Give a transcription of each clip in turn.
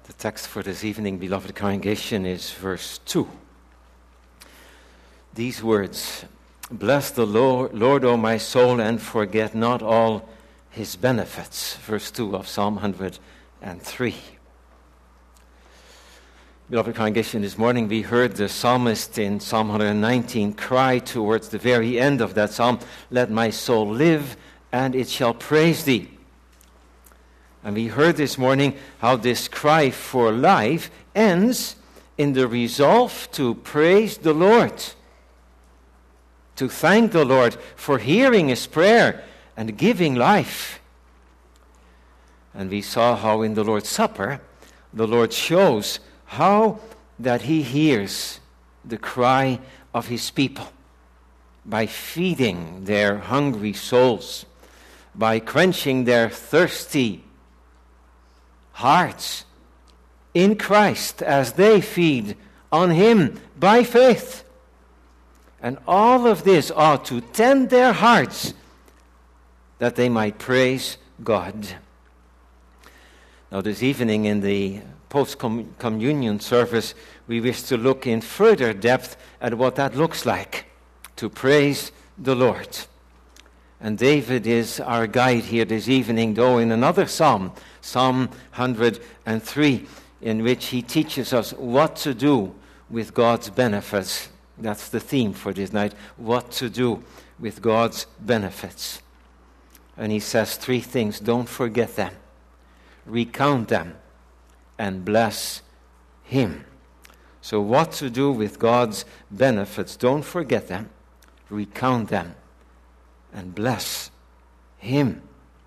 The text for this evening, beloved congregation, is verse 2. These words, "Bless the Lord, O my soul, and forget not all his benefits." Verse 2 of Psalm 103. Beloved congregation, this morning we heard the psalmist in Psalm 119 cry towards the very end of that psalm, "Let my soul live, and it shall praise thee." And we heard this morning how this cry for life ends in the resolve to praise the Lord, to thank the Lord for hearing his prayer and giving life. And we saw how in the Lord's Supper, the Lord shows how that he hears the cry of his people by feeding their hungry souls, by quenching their thirsty hearts in Christ as they feed on him by faith. And all of this ought to tend their hearts that they might praise God. Now this evening in the post-communion service, we wish to look in further depth at what that looks like, to praise the Lord. And David is our guide here this evening, though in another psalm, Psalm 103, in which he teaches us what to do with God's benefits. That's the theme for this night, what to do with God's benefits. And he says three things: don't forget them, recount them, and bless him. So what to do with God's benefits? Don't forget them, recount them, and bless him.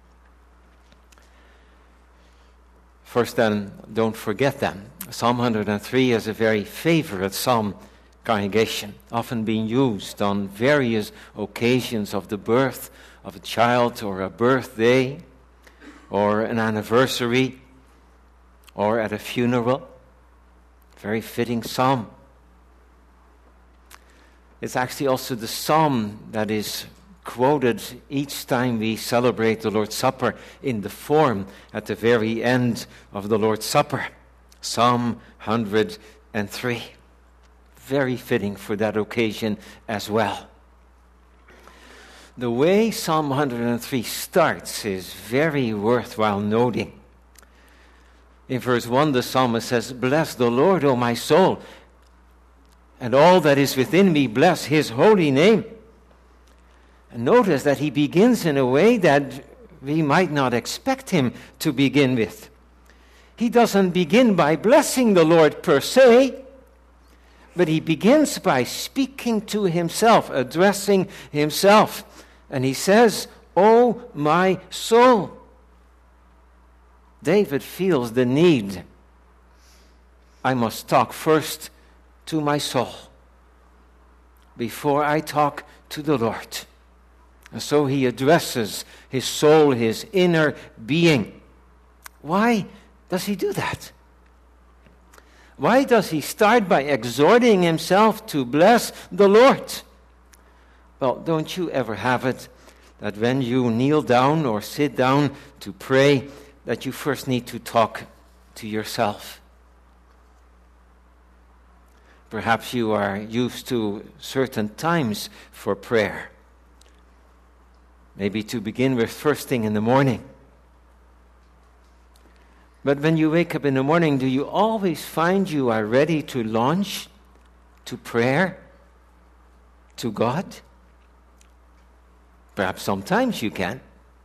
First then, don't forget them. Psalm 103 is a very favorite psalm, congregation, often being used on various occasions of the birth of a child or a birthday or an anniversary or at a funeral. Very fitting psalm. It's actually also the psalm that is quoted each time we celebrate the Lord's Supper in the form at the very end of the Lord's Supper. Psalm 103. Very fitting for that occasion as well. The way Psalm 103 starts is very worthwhile noting. In verse 1, the psalmist says, "Bless the Lord, O my soul, and all that is within me, bless his holy name." And notice that he begins in a way that we might not expect him to begin with. He doesn't begin by blessing the Lord per se, but he begins by speaking to himself, addressing himself. And he says, "O my soul." David feels the need. I must talk first to my soul before I talk to the Lord. And so he addresses his soul, his inner being. Why does he do that? Why does he start by exhorting himself to bless the Lord? Well, don't you ever have it that when you kneel down or sit down to pray, that you first need to talk to yourself? Perhaps you are used to certain times for prayer. Maybe to begin with first thing in the morning. But when you wake up in the morning, do you always find you are ready to launch to prayer to God? Perhaps sometimes you can.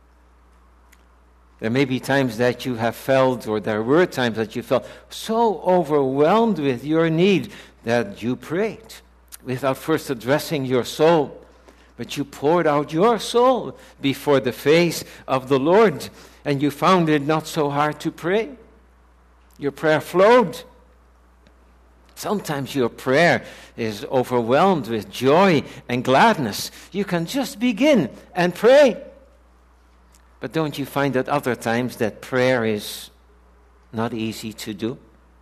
There may be times that you have felt, or there were times that you felt so overwhelmed with your need that you prayed without first addressing your soul. But you poured out your soul before the face of the Lord, and you found it not so hard to pray. Your prayer flowed. Sometimes your prayer is overwhelmed with joy and gladness. You can just begin and pray. But don't you find at other times that prayer is not easy to do?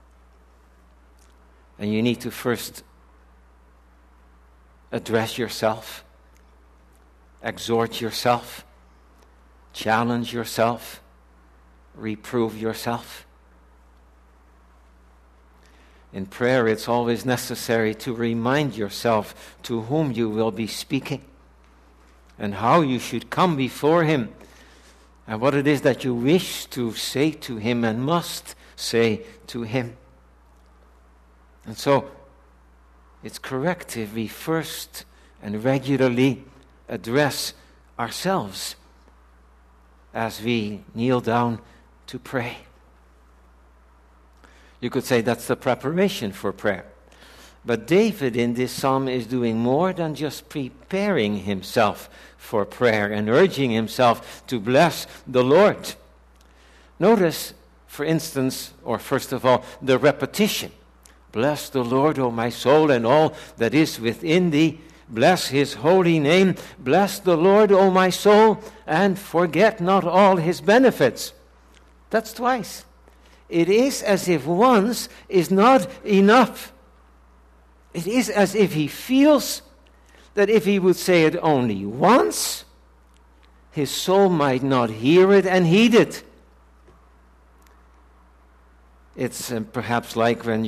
And you need to first address yourself, exhort yourself, challenge yourself, reprove yourself. In prayer, it's always necessary to remind yourself to whom you will be speaking and how you should come before Him and what it is that you wish to say to Him and must say to Him. And so, it's correct if we first and regularly address ourselves as we kneel down to pray. You could say that's the preparation for prayer. But David in this psalm is doing more than just preparing himself for prayer and urging himself to bless the Lord. Notice, for instance, or first of all, the repetition. Bless the Lord, O my soul, and all that is within thee. Bless His holy name. Bless the Lord, O my soul, and forget not all His benefits. That's twice. It is as if once is not enough. It is as if he feels that if he would say it only once, his soul might not hear it and heed it. It's perhaps like when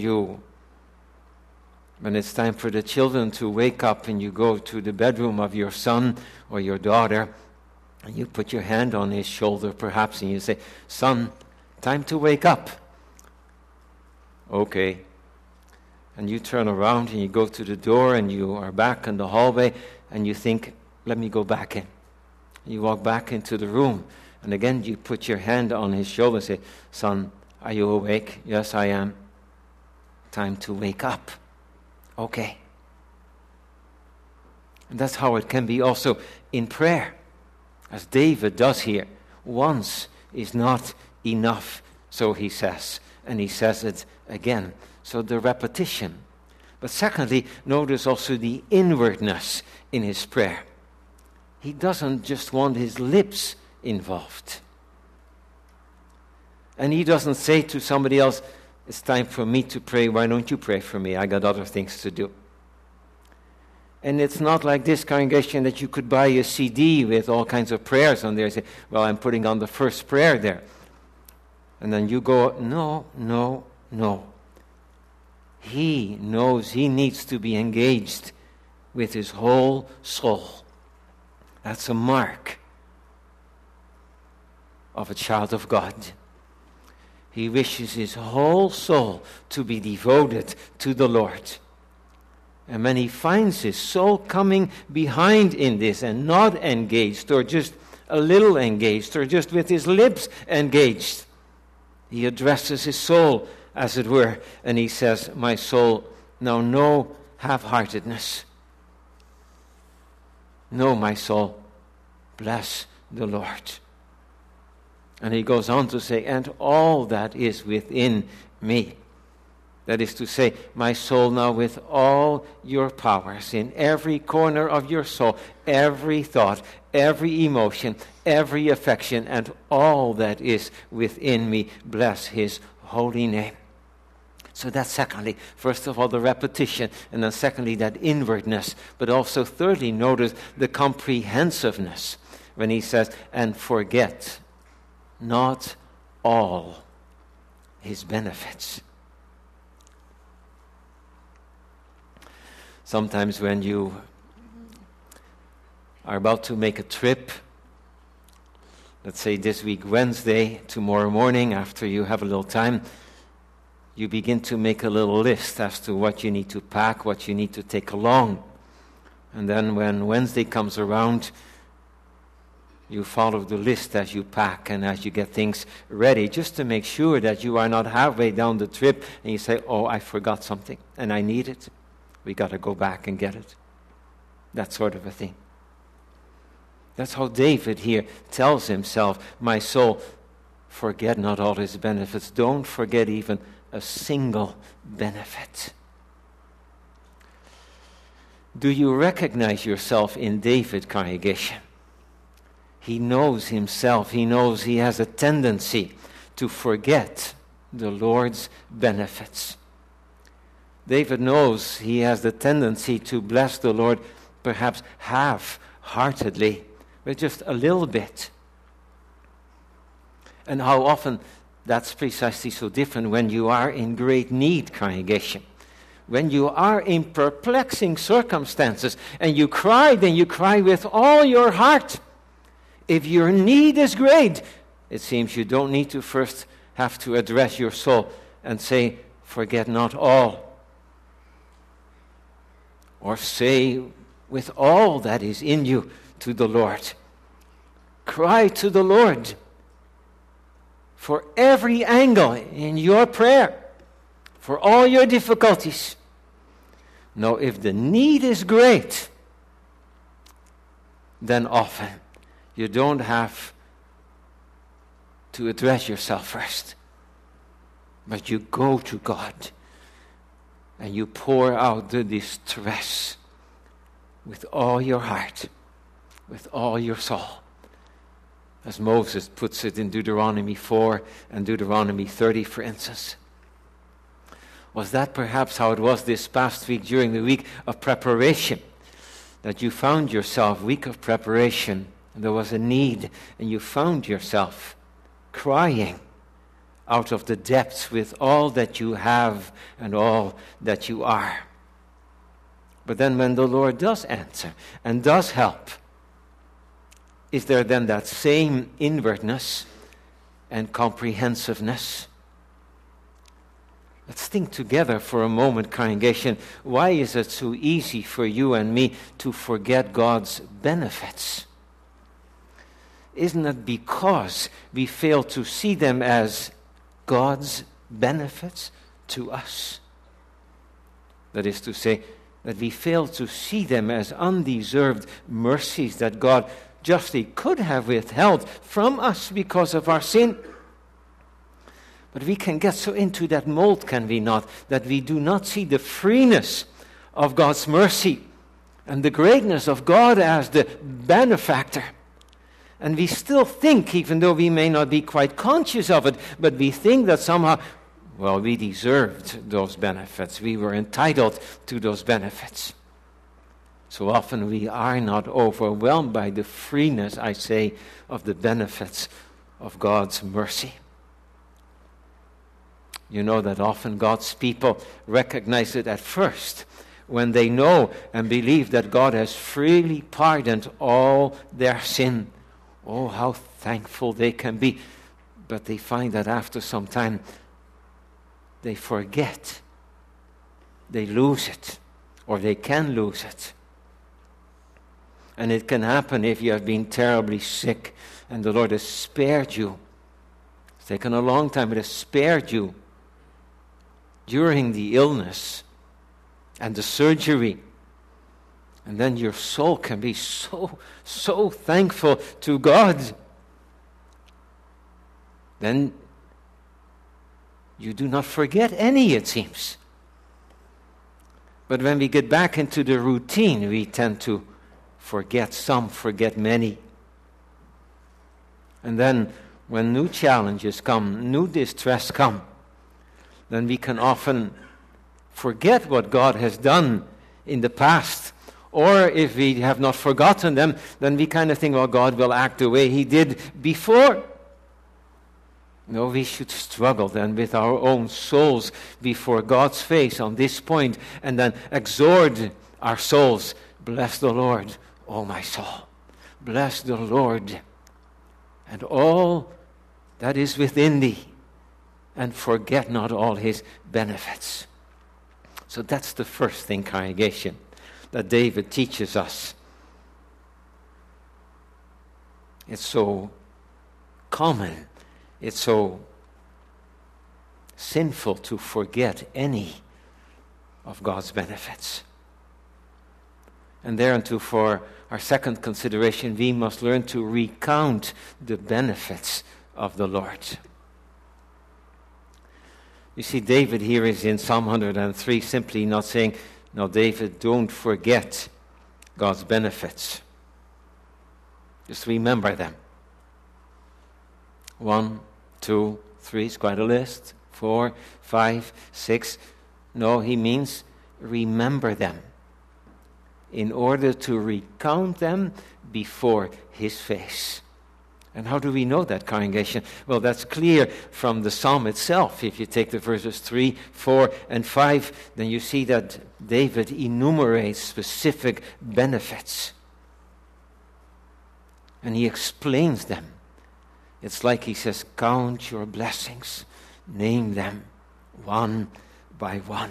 it's time for the children to wake up and you go to the bedroom of your son or your daughter and you put your hand on his shoulder perhaps and you say, "Son, time to wake up." Okay. And you turn around and you go to the door and you are back in the hallway and you think, "Let me go back in." You walk back into the room and again you put your hand on his shoulder and say, "Son, are you awake?" "Yes, I am." "Time to wake up." Okay. And that's how it can be also in prayer, as David does here. Once is not enough, so he says, and he says it again. So the repetition. But secondly, notice also the inwardness in his prayer. He doesn't just want his lips involved. And he doesn't say to somebody else, "It's time for me to pray, why don't you pray for me? I got other things to do." And it's not like this congregation that you could buy a CD with all kinds of prayers on there and say, "Well, I'm putting on the first prayer there." And then you go, no. He knows he needs to be engaged with his whole soul. That's a mark of a child of God. He wishes his whole soul to be devoted to the Lord. And when he finds his soul coming behind in this and not engaged or just a little engaged or just with his lips engaged, he addresses his soul, as it were, and he says, "My soul, now no half-heartedness. No, my soul, bless the Lord." And he goes on to say, "And all that is within me." That is to say, my soul now with all your powers, in every corner of your soul, every thought, every emotion, every affection, and all that is within me, bless His holy name. So that's secondly, first of all, the repetition, and then secondly, that inwardness. But also thirdly, notice the comprehensiveness when he says, "And forget not all His benefits." Sometimes when you are about to make a trip, let's say this week Wednesday, tomorrow morning after you have a little time, you begin to make a little list as to what you need to pack, what you need to take along. And then when Wednesday comes around, you follow the list as you pack and as you get things ready, just to make sure that you are not halfway down the trip and you say, "Oh, I forgot something and I need it. We got to go back and get it." That sort of a thing. That's how David here tells himself, "My soul, forget not all His benefits." Don't forget even a single benefit. Do you recognize yourself in David, congregation? He knows himself. He knows he has a tendency to forget the Lord's benefits. David knows he has the tendency to bless the Lord perhaps half-heartedly, but just a little bit. And how often That's precisely so different when you are in great need, congregation. When you are in perplexing circumstances and you cry, then you cry with all your heart. If your need is great, it seems you don't need to first have to address your soul and say, forget not all. Or say with all that is in you to the Lord. Cry to the Lord for every angle in your prayer, for all your difficulties. Now, if the need is great, then often you don't have to address yourself first, but you go to God and you pour out the distress with all your heart, with all your soul. As Moses puts it in Deuteronomy 4 and Deuteronomy 30, for instance. Was that perhaps how it was this past week during the week of preparation? That you found yourself, week of preparation, and there was a need, and you found yourself crying out of the depths with all that you have and all that you are. But then when the Lord does answer and does help, is there then that same inwardness and comprehensiveness? Let's think together for a moment, congregation. Why is it so easy for you and me to forget God's benefits? Isn't it because we fail to see them as God's benefits to us? That is to say, that we fail to see them as undeserved mercies that God justly could have withheld from us because of our sin. But we can get so into that mold, can we not, that we do not see the freeness of God's mercy and the greatness of God as the benefactor. And we still think, even though we may not be quite conscious of it, but we think that somehow, well, we deserved those benefits. We were entitled to those benefits. So often we are not overwhelmed by the freeness, I say, of the benefits of God's mercy. You know that often God's people recognize it at first when they know and believe that God has freely pardoned all their sin. Oh, how thankful they can be. But they find that after some time, they forget. They lose it, or they can lose it. And it can happen if you have been terribly sick and the Lord has spared you. It's taken a long time, but has spared you during the illness and the surgery. And then your soul can be so thankful to God. Then you do not forget any, it seems. But when we get back into the routine, we tend to forget some, forget many. And then when new challenges come, new distress come, then we can often forget what God has done in the past. Or if we have not forgotten them, then we kind of think, well, God will act the way He did before. No, we should struggle then with our own souls before God's face on this point, and then exhort our souls, bless the Lord, O my soul. Bless the Lord, and all that is within thee, and forget not all His benefits. So that's the first thing, congregation, that David teaches us. It's so common, it's so sinful to forget any of God's benefits. And thereunto, for our second consideration, we must learn to recount the benefits of the Lord. You see, David here is in Psalm 103 simply not saying, no, David, don't forget God's benefits. Just remember them. 1, 2, 3, it's quite a list. 4, 5, 6. No, he means remember them in order to recount them before His face. And how do we know that, congregation? Well, that's clear from the psalm itself. If you take the verses 3, 4, and 5, then you see that David enumerates specific benefits. And he explains them. It's like he says, count your blessings, name them one by one.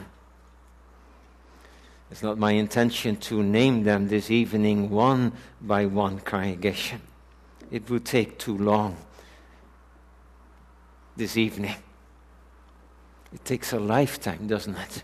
It's not my intention to name them this evening one by one, congregation. It would take too long this evening. It takes a lifetime, doesn't it?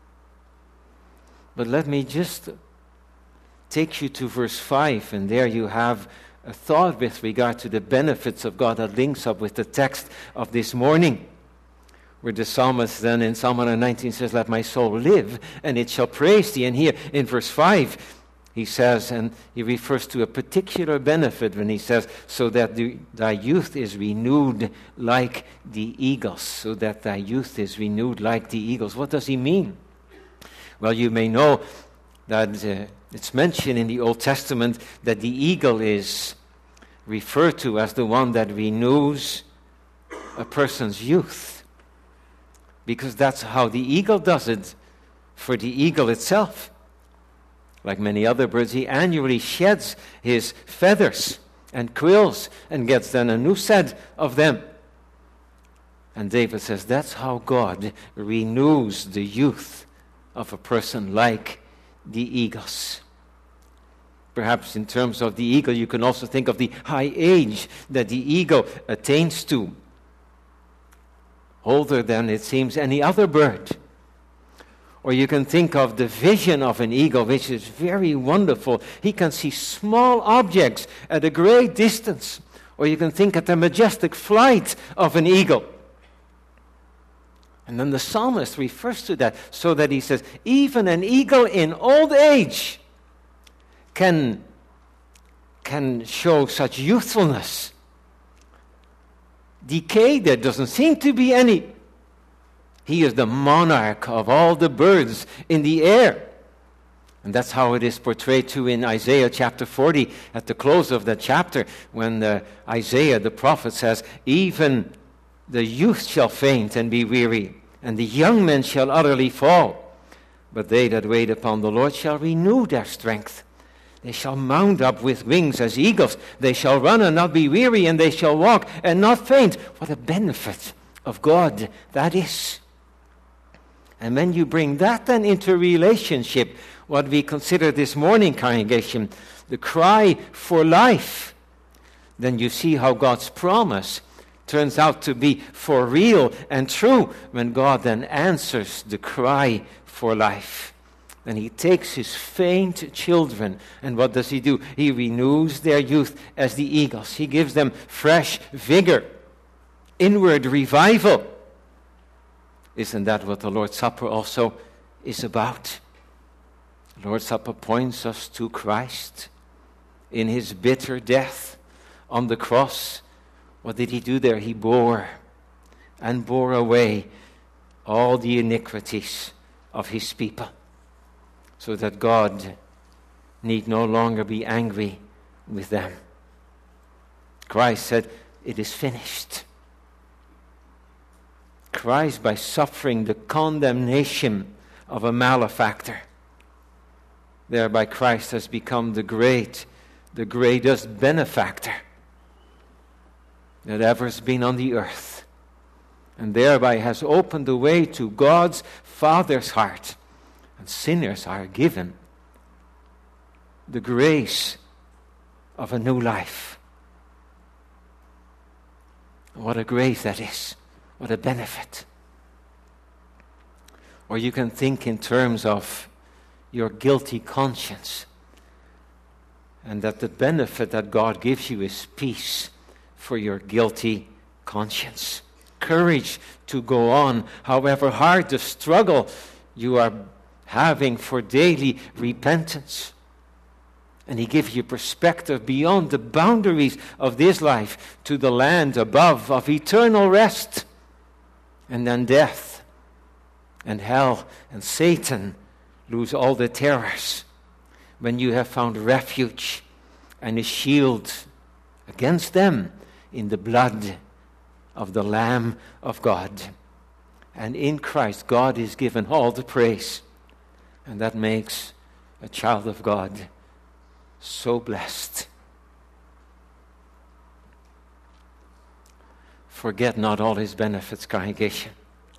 But let me just take you to verse 5, and there you have a thought with regard to the benefits of God that links up with the text of this morning, where the psalmist then in Psalm 119 says, let my soul live, and it shall praise thee. And here in verse 5, he says, and he refers to a particular benefit when he says, so that thy youth is renewed like the eagles. So that thy youth is renewed like the eagles. What does he mean? Well, you may know that it's mentioned in the Old Testament that the eagle is referred to as the one that renews a person's youth. Because that's how the eagle does it for the eagle itself. Like many other birds, he annually sheds his feathers and quills and gets then a new set of them. And David says that's how God renews the youth of a person like the eagles. Perhaps in terms of the eagle, you can also think of the high age that the eagle attains to. Older than, it seems, any other bird. Or you can think of the vision of an eagle, which is very wonderful. He can see small objects at a great distance. Or you can think of the majestic flight of an eagle. And then the psalmist refers to that so that he says, even an eagle in old age can show such youthfulness. Decay, there doesn't seem to be any. He is the monarch of all the birds in the air. And that's how it is portrayed too in Isaiah chapter 40, at the close of that chapter, when Isaiah the prophet says, even the youth shall faint and be weary, and the young men shall utterly fall. But they that wait upon the Lord shall renew their strength. They shall mount up with wings as eagles. They shall run and not be weary, and they shall walk and not faint. What a benefit of God that is. And when you bring that then into relationship, what we consider this morning, congregation, the cry for life, then you see how God's promise turns out to be for real and true when God then answers the cry for life. And he takes his faint children, and what does he do? He renews their youth as the eagles. He gives them fresh vigor, inward revival. Isn't that what the Lord's Supper also is about? The Lord's Supper points us to Christ. In his bitter death on the cross, what did he do there? He bore away all the iniquities of his people, so that God need no longer be angry with them. Christ said, it is finished. Christ, by suffering the condemnation of a malefactor, thereby Christ has become the greatest benefactor that ever has been on the earth, and thereby has opened the way to God's Father's heart. And sinners are given the grace of a new life. What a grace that is. What a benefit. Or you can think in terms of your guilty conscience, and that the benefit that God gives you is peace for your guilty conscience. Courage to go on, however hard the struggle you are having for daily repentance. And he gives you perspective beyond the boundaries of this life to the land above of eternal rest. And then death and hell and Satan lose all the terrors when you have found refuge and a shield against them in the blood of the Lamb of God. And in Christ, God is given all the praise. And that makes a child of God so blessed. Forget not all his benefits, congregation.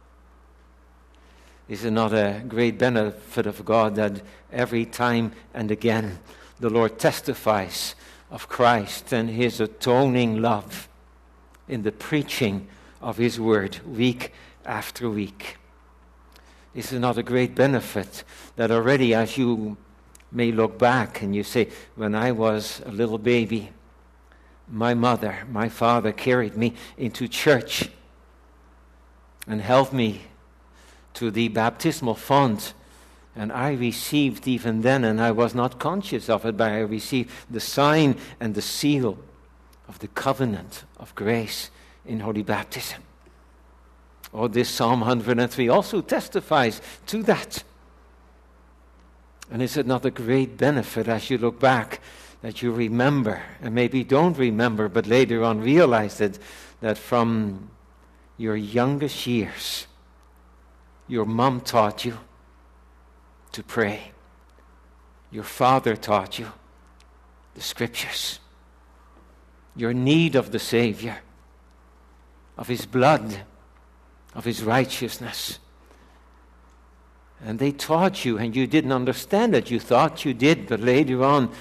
Is it not a great benefit of God that every time and again the Lord testifies of Christ and his atoning love in the preaching of his word week after week? Is it not a great benefit that already as you may look back and you say, when I was a little baby, my mother, my father carried me into church and held me to the baptismal font, and I received even then, and I was not conscious of it, but I received the sign and the seal of the covenant of grace in holy baptism. Oh, this Psalm 103 also testifies to that. And is it not a great benefit as you look back that you remember, and maybe don't remember, but later on realize it, that from your youngest years, your mom taught you to pray. Your father taught you the scriptures. Your need of the Savior, of his blood, of his righteousness. And they taught you, and you didn't understand it. You thought you did, but later on,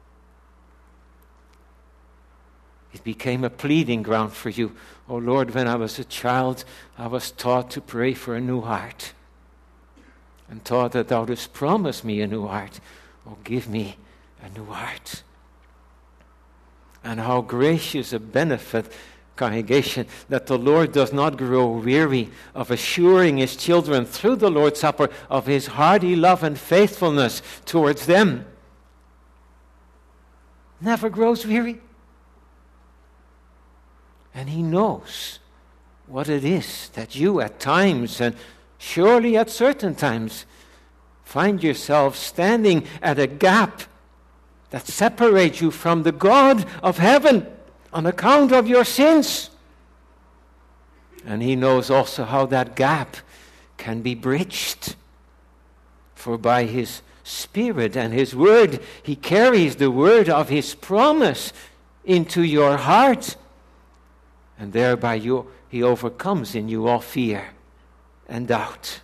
it became a pleading ground for you. Oh Lord, when I was a child, I was taught to pray for a new heart. And taught that thou dost promise me a new heart. Oh, give me a new heart. And how gracious a benefit, congregation, that the Lord does not grow weary of assuring his children through the Lord's Supper of his hearty love and faithfulness towards them. Never grows weary. And he knows what it is that you at times, and surely at certain times, find yourself standing at a gap that separates you from the God of heaven on account of your sins. And he knows also how that gap can be bridged. For by his Spirit and his word, he carries the word of his promise into your heart. And thereby he overcomes in you all fear and doubt.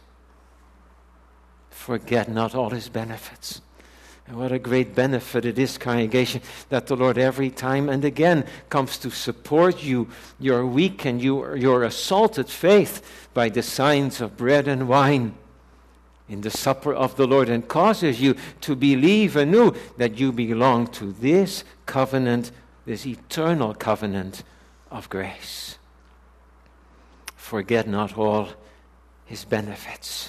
Forget not all his benefits. And what a great benefit it is, congregation, that the Lord every time and again comes to support you, your weak and your assaulted faith by the signs of bread and wine in the supper of the Lord, and causes you to believe anew that you belong to this covenant, this eternal covenant of grace. Forget not all his benefits.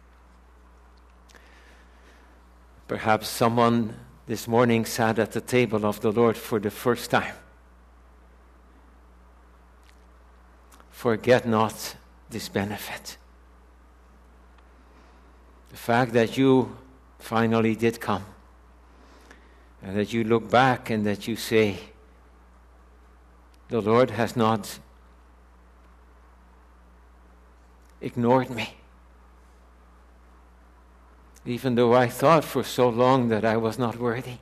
Perhaps someone this morning sat at the table of the Lord for the first time. Forget not this benefit. The fact that you finally did come, and that you look back and that you say, the Lord has not ignored me. Even though I thought for so long that I was not worthy.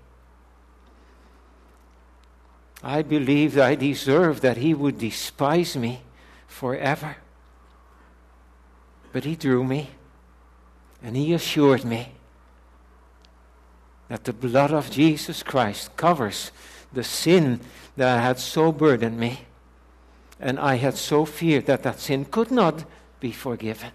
I believed I deserved that he would despise me forever. But he drew me, and he assured me that the blood of Jesus Christ covers the sin that had so burdened me, and I had so feared that that sin could not be forgiven.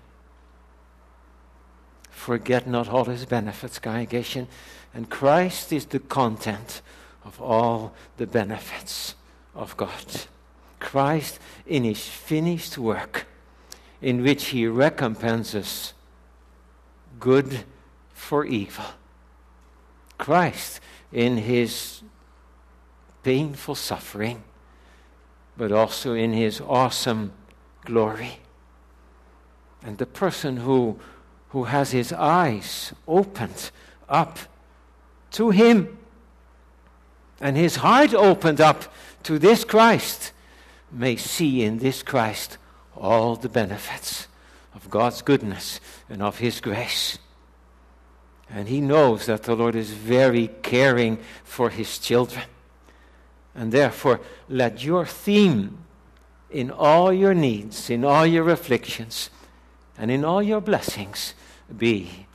Forget not all his benefits, congregation, and Christ is the content of all the benefits of God. Christ in his finished work, in which he recompenses good for evil. Christ in his painful suffering, but also in his awesome glory. And the person who has his eyes opened up to him, and his heart opened up to this Christ, may see in this Christ all the benefits of God's goodness and of His grace. And he knows that the Lord is very caring for His children. And therefore, let your theme in all your needs, in all your afflictions, and in all your blessings be,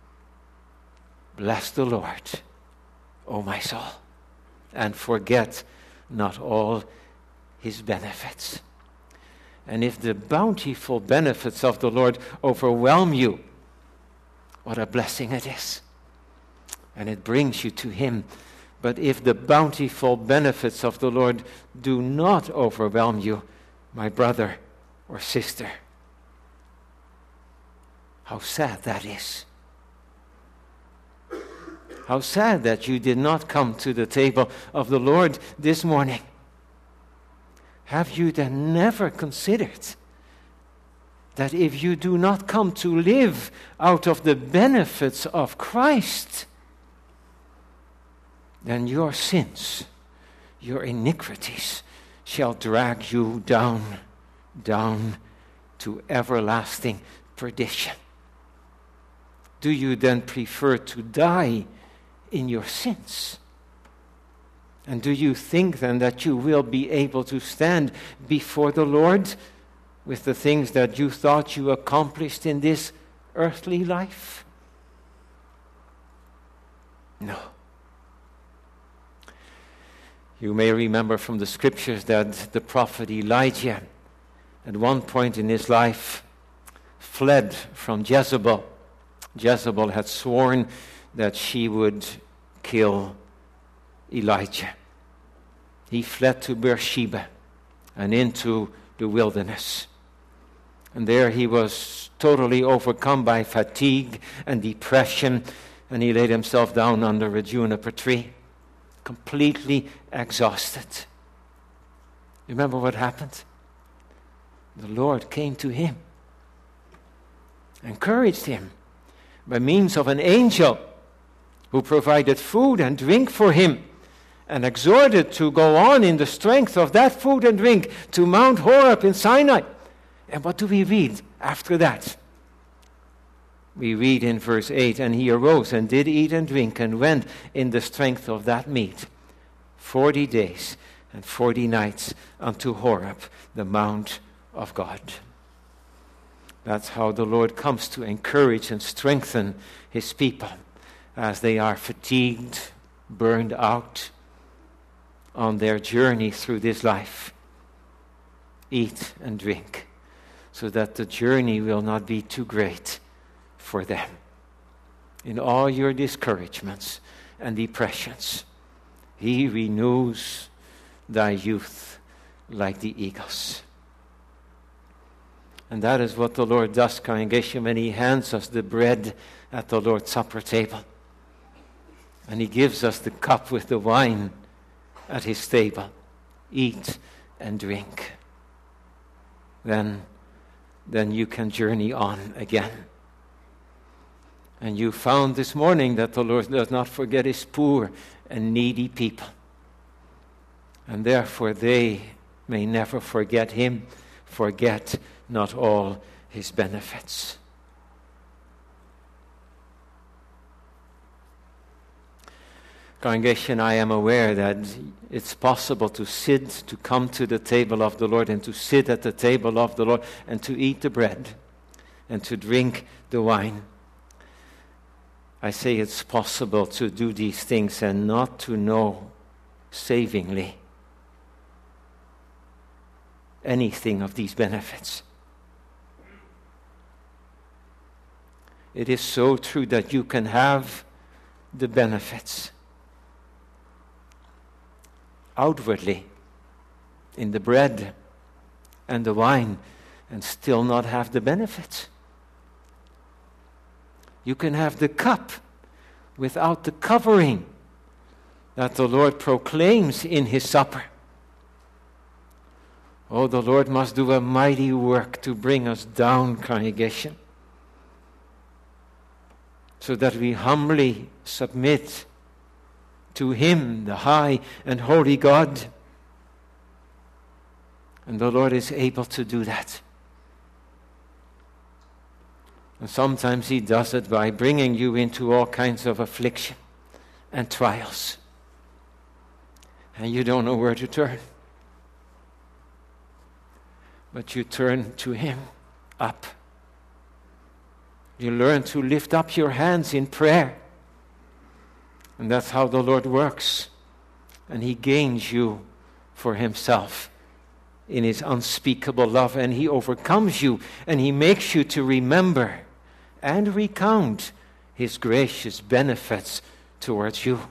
bless the Lord, O my soul, and forget not all His benefits. And if the bountiful benefits of the Lord overwhelm you, what a blessing it is. And it brings you to Him. But if the bountiful benefits of the Lord do not overwhelm you, my brother or sister, how sad that is. How sad that you did not come to the table of the Lord this morning. Have you then never considered that if you do not come to live out of the benefits of Christ, then your sins, your iniquities, shall drag you down to everlasting perdition? Do you then prefer to die in your sins? And do you think then that you will be able to stand before the Lord with the things that you thought you accomplished in this earthly life? No. You may remember from the scriptures that the prophet Elijah, at one point in his life, fled from Jezebel. Jezebel had sworn that she would kill Elijah. He fled to Beersheba and into the wilderness. And there he was totally overcome by fatigue and depression, and he laid himself down under a juniper tree, completely exhausted. Remember what happened? The Lord came to him, encouraged him by means of an angel who provided food and drink for him, and exhorted to go on in the strength of that food and drink to Mount Horeb in Sinai. And what do we read after that? We read in verse 8, and he arose and did eat and drink and went in the strength of that meat 40 days and 40 nights unto Horeb, the mount of God. That's how the Lord comes to encourage and strengthen His people as they are fatigued, burned out on their journey through this life. Eat and drink, so that the journey will not be too great for them. In all your discouragements and depressions, He renews thy youth like the eagles. And that is what the Lord does, congregation, when He hands us the bread at the Lord's Supper table. And He gives us the cup with the wine at His table. Eat and drink. Then you can journey on again. And you found this morning that the Lord does not forget His poor and needy people. And therefore they may never forget Him. Forget not all His benefits. Congregation, I am aware that it's possible to come to the table of the Lord and to sit at the table of the Lord and to eat the bread and to drink the wine. I say it's possible to do these things and not to know savingly anything of these benefits. It is so true that you can have the benefits outwardly in the bread and the wine and still not have the benefits. You can have the cup without the covering that the Lord proclaims in His supper. Oh, the Lord must do a mighty work to bring us down, congregation, so that we humbly submit to Him, the high and holy God. And the Lord is able to do that. And sometimes He does it by bringing you into all kinds of affliction and trials. And you don't know where to turn. But you turn to Him up. You learn to lift up your hands in prayer. And that's how the Lord works. And He gains you for Himself in His unspeakable love. And He overcomes you. And He makes you to remember and recount His gracious benefits towards you.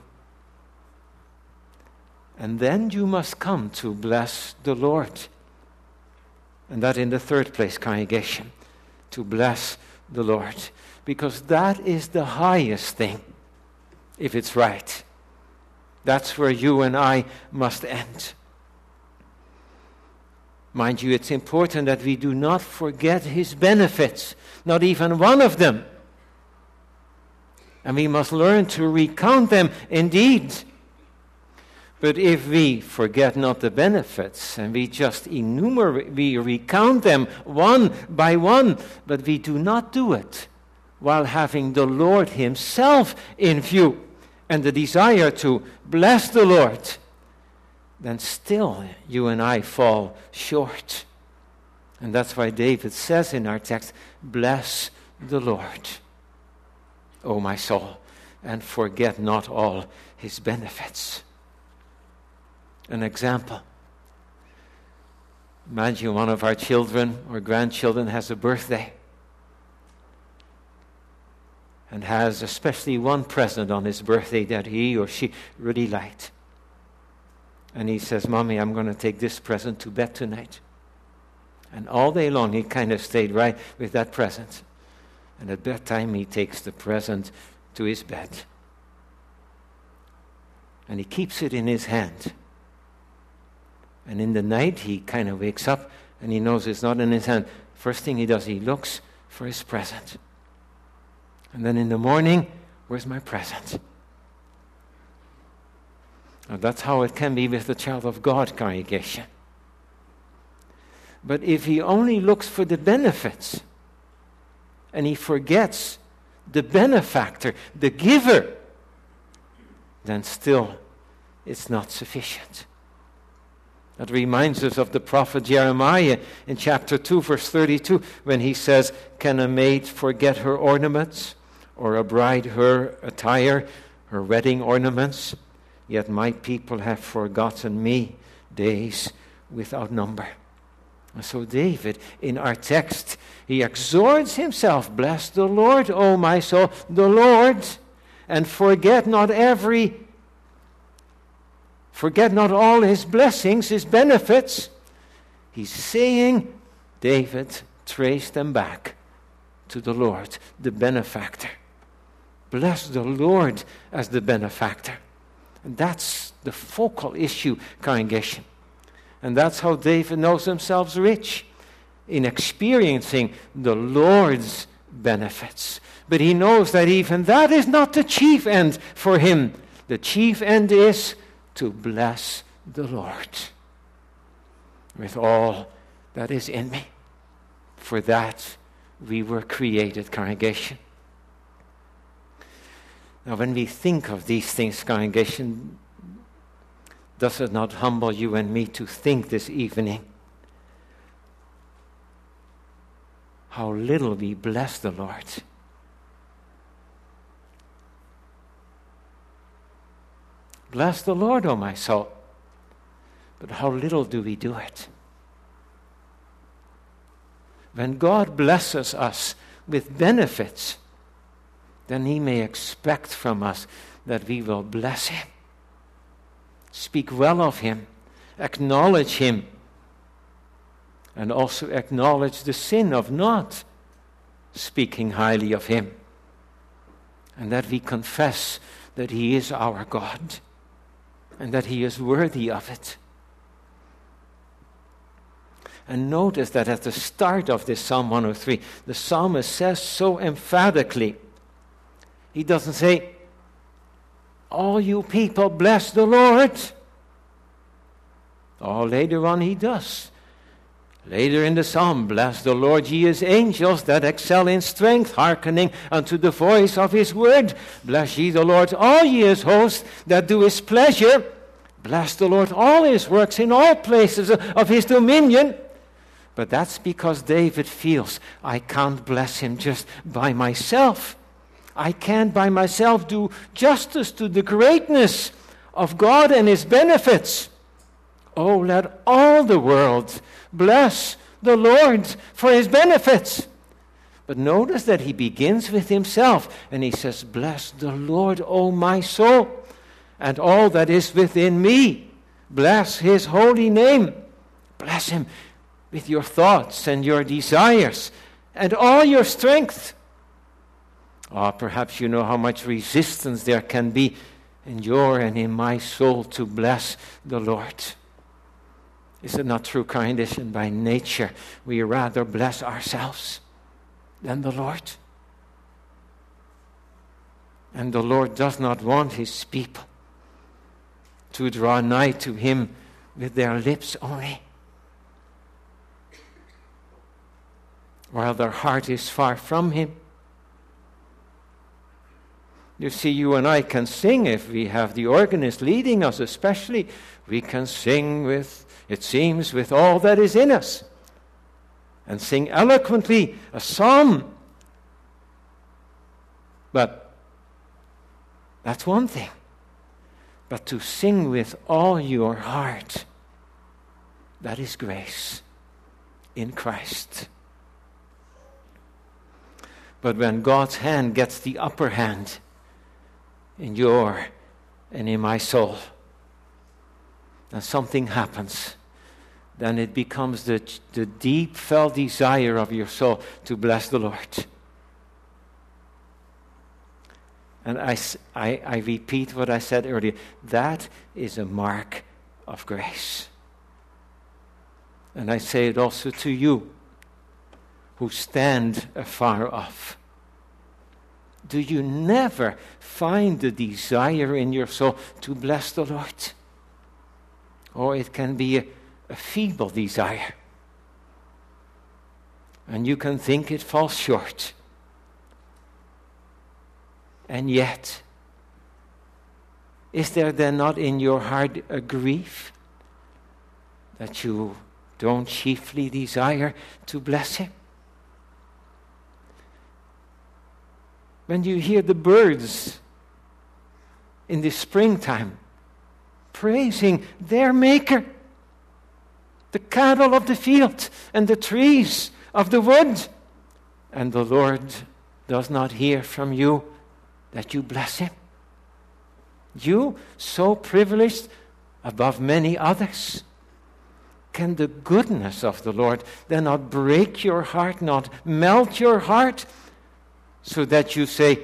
And then you must come to bless the Lord. And that in the third place, congregation, to bless the Lord. Because that is the highest thing, if it's right. That's where you and I must end. Mind you, it's important that we do not forget His benefits, not even one of them. And we must learn to recount them indeed. But if we forget not the benefits, and we just we recount them one by one, but we do not do it while having the Lord Himself in view, and the desire to bless the Lord, then still you and I fall short. And that's why David says in our text, bless the Lord, O my soul, and forget not all His benefits. An example. Imagine one of our children or grandchildren has a birthday and has especially one present on his birthday that he or she really liked. And he says, Mommy, I'm going to take this present to bed tonight. And all day long he kind of stayed right with that present. And at bedtime he takes the present to his bed. And he keeps it in his hand. And in the night he kind of wakes up and he knows it's not in his hand. First thing he does, he looks for his present. And then in the morning, where's my present? Now that's how it can be with the child of God congregation. But if he only looks for the benefits and he forgets the benefactor, the giver, then still it's not sufficient. That reminds us of the prophet Jeremiah in chapter 2, verse 32, when he says, Can a maid forget her ornaments, or a bride her attire, her wedding ornaments? Yet my people have forgotten me days without number. And so David, in our text, he exhorts himself, Bless the Lord, O my soul, the Lord, and forget not all His blessings, His benefits. He's saying, David, trace them back to the Lord, the benefactor. Bless the Lord as the benefactor. And that's the focal issue, congregation. And that's how David knows himself rich, in experiencing the Lord's benefits. But he knows that even that is not the chief end for him. The chief end is to bless the Lord with all that is in me. For that we were created, congregation. Now when we think of these things, congregation, does it not humble you and me to think this evening how little we bless the Lord? Bless the Lord, O my soul. But how little do we do it? When God blesses us with benefits, then He may expect from us that we will bless Him, speak well of Him, acknowledge Him, and also acknowledge the sin of not speaking highly of Him, and that we confess that He is our God, and that He is worthy of it. And notice that at the start of this Psalm 103, the psalmist says so emphatically, he doesn't say, all you people bless the Lord. Or later on he does. Later in the psalm, bless the Lord, ye his angels that excel in strength, hearkening unto the voice of his word. Bless ye the Lord, all ye his hosts that do his pleasure. Bless the Lord, all his works in all places of his dominion. But that's because David feels, I can't bless him just by myself. I can't by myself do justice to the greatness of God and his benefits. Oh, let all the world bless the Lord for his benefits. But notice that he begins with himself, and he says, bless the Lord, O my soul, and all that is within me. Bless his holy name. Bless him with your thoughts and your desires and all your strength. Perhaps you know how much resistance there can be in your and in my soul to bless the Lord. Is it not true, condition by nature? We rather bless ourselves than the Lord. And the Lord does not want his people to draw nigh to him with their lips only, while their heart is far from him. You see, you and I can sing if we have the organist leading us especially. We can sing with, it seems, with all that is in us, and sing eloquently a psalm. But that's one thing. But to sing with all your heart, that is grace in Christ. But when God's hand gets the upper hand in your and in my soul, and something happens, then it becomes the deep felt desire of your soul to bless the Lord. And I repeat what I said earlier. That is a mark of grace. And I say it also to you who stand afar off. Do you never find the desire in your soul to bless the Lord? Or it can be a feeble desire. And you can think it falls short. And yet, is there then not in your heart a grief that you don't chiefly desire to bless him? When you hear the birds in the springtime praising their Maker, the cattle of the field and the trees of the wood, and the Lord does not hear from you that you bless him. You, so privileged above many others, can the goodness of the Lord then not break your heart, not melt your heart, so that you say,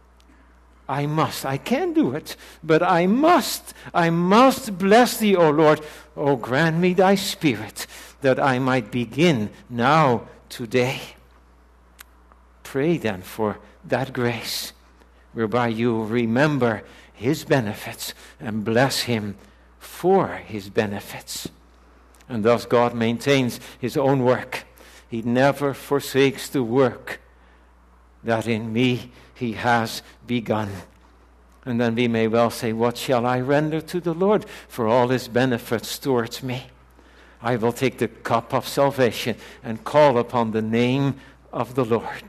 I can't do it, but I must bless thee, O Lord. Oh, grant me thy Spirit, that I might begin now, today. Pray then for that grace, whereby you remember his benefits and bless him for his benefits. And thus God maintains his own work. He never forsakes the work that in me he has begun. And then we may well say, what shall I render to the Lord for all his benefits towards me? I will take the cup of salvation and call upon the name of the Lord.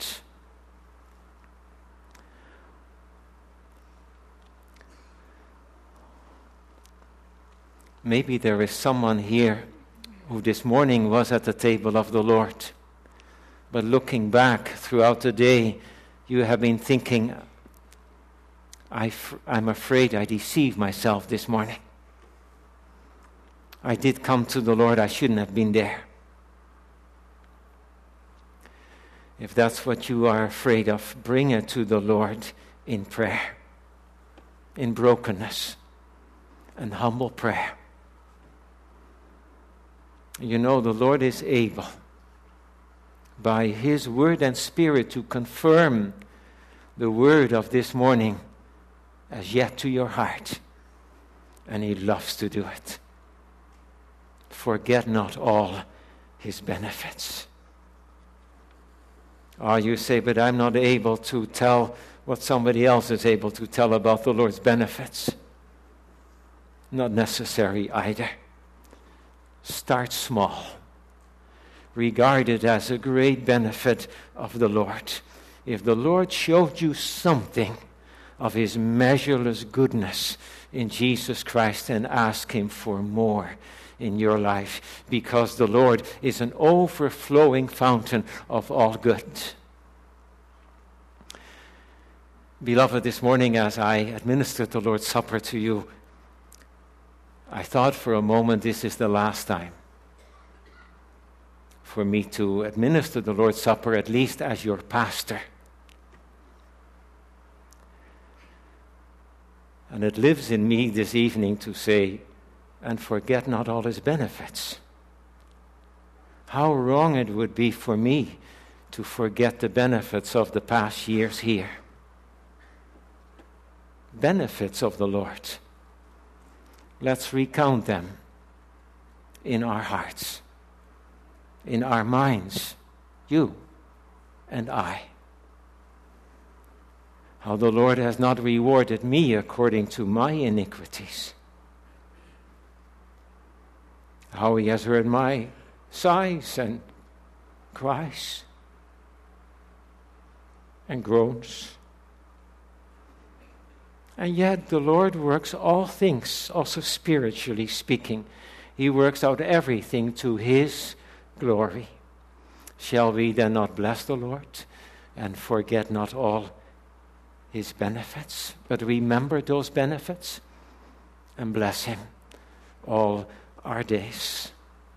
Maybe there is someone here who this morning was at the table of the Lord, but looking back throughout the day, you have been thinking, I'm afraid I deceived myself this morning. I did come to the Lord, I shouldn't have been there. If that's what you are afraid of, bring it to the Lord in prayer, in brokenness and humble prayer. You know, the Lord is able, by his word and spirit, to confirm the word of this morning as yet to your heart. And he loves to do it. Forget not all his benefits. Oh, you say, but I'm not able to tell what somebody else is able to tell about the Lord's benefits. Not necessary either. Start small. Regard it as a great benefit of the Lord. If the Lord showed you something of his measureless goodness in Jesus Christ, then ask him for more in your life, because the Lord is an overflowing fountain of all good. Beloved, this morning as I administered the Lord's Supper to you, I thought for a moment this is the last time for me to administer the Lord's Supper, at least as your pastor. And it lives in me this evening to say, and forget not all his benefits. How wrong it would be for me to forget the benefits of the past years here. Benefits of the Lord. Let's recount them in our hearts, in our minds, you and I. How the Lord has not rewarded me according to my iniquities. How he has heard my sighs and cries and groans. And yet the Lord works all things, also spiritually speaking. He works out everything to his glory. Shall we then not bless the Lord and forget not all his benefits, but remember those benefits and bless him all our days?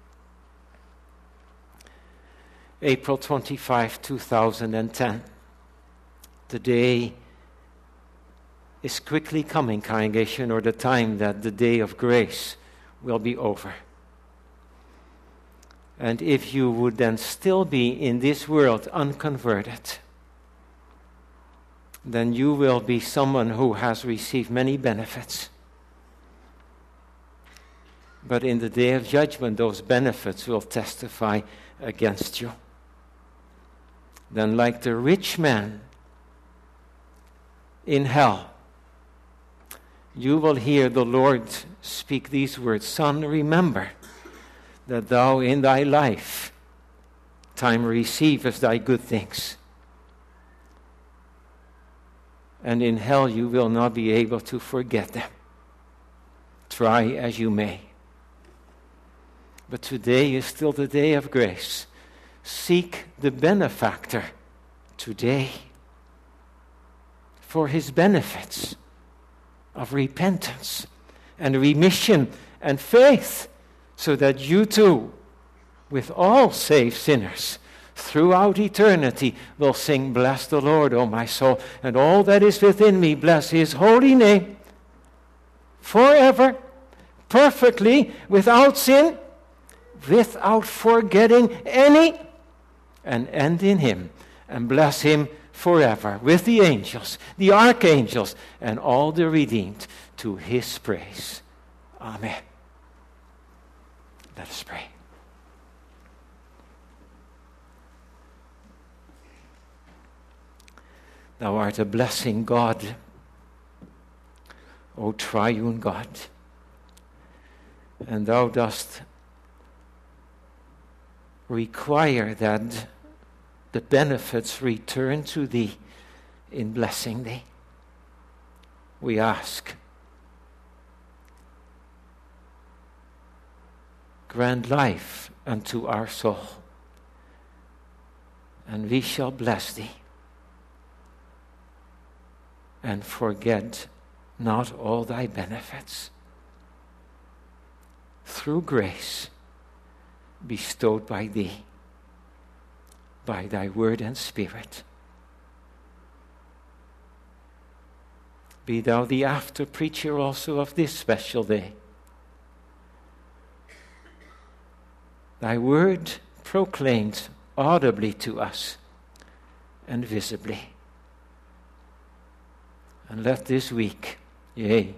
April 25, 2010. The day is quickly coming, congregation, or the time that the day of grace will be over. And if you would then still be in this world unconverted, then you will be someone who has received many benefits. But in the day of judgment, those benefits will testify against you. Then, like the rich man in hell, you will hear the Lord speak these words, "Son, remember that thou in thy life time receivest thy good things. And in hell you will not be able to forget them. Try as you may." But today is still the day of grace. Seek the benefactor today for his benefits of repentance and remission and faith, so that you too, with all saved sinners, throughout eternity will sing, "Bless the Lord, O my soul, and all that is within me, bless his holy name," forever, perfectly, without sin, without forgetting any, and end in him, and bless him forever with the angels, the archangels, and all the redeemed to his praise. Amen. Let us pray. Thou art a blessing God, O triune God, and thou dost require that the benefits return to thee in blessing thee. We ask, grant life unto our soul, and we shall bless thee, and forget not all thy benefits, through grace bestowed by thee, by thy word and spirit. Be thou the after preacher also of this special day. Thy word proclaimed audibly to us and visibly. And let this week, yea,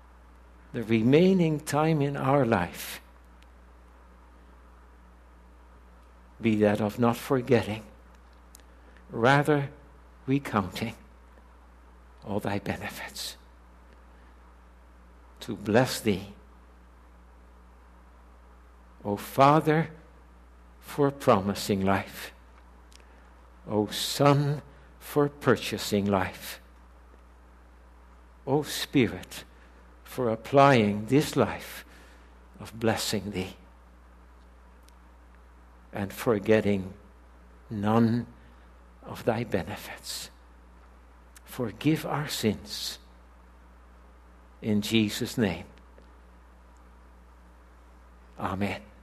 the remaining time in our life, be that of not forgetting, rather recounting all thy benefits, to bless thee, O Father, for promising life, O Son, for purchasing life, O Spirit, for applying this life of blessing thee and forgetting none of thy benefits. Forgive our sins. In Jesus' name. Amen.